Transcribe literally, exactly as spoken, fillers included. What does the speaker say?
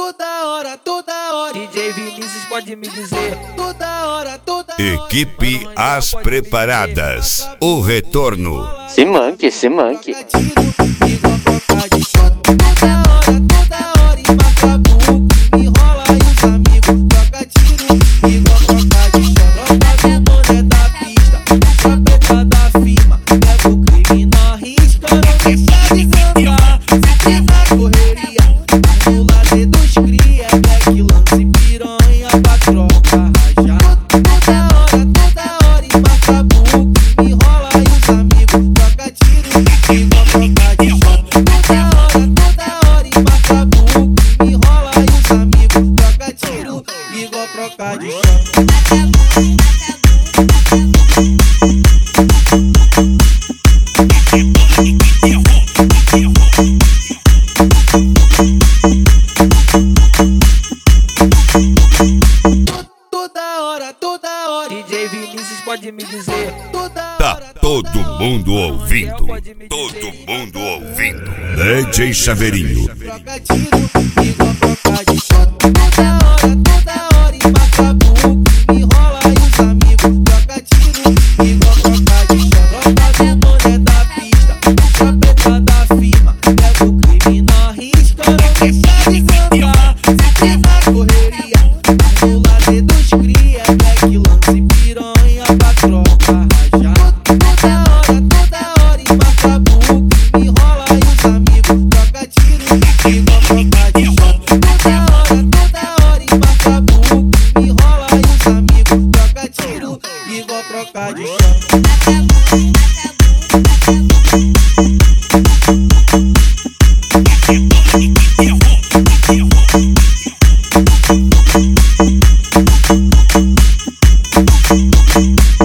Toda hora, toda hora, D J Vinícius pode me dizer. Toda hora, toda hora. Equipe As Preparadas, o retorno. Se manque, se manque. Toda hora, toda hora, D J Vinícius pode me dizer. Tá todo mundo ouvindo, todo mundo ouvindo. D J Chaveirinho. Troca tiro, igual troca de shot. Toda hora, toda hora, em Macabu, me enrola e os amigos. Troca tiro, igual troca de shot. Troca de mulher da pista, chapeta da firma. Pega o crime na risca, não deixa de cantar. Sempre na correria, no lazer dos cria. Black lance, piranha pra tropa rajar. Toda hora, toda hora, em Macabu, me enrola e os amigos. Troca tiro, igual troca de shot. Toda hora, toda hora, em Macabu, me enrola e os amigos. Troca tiro, igual troca de shot. Tá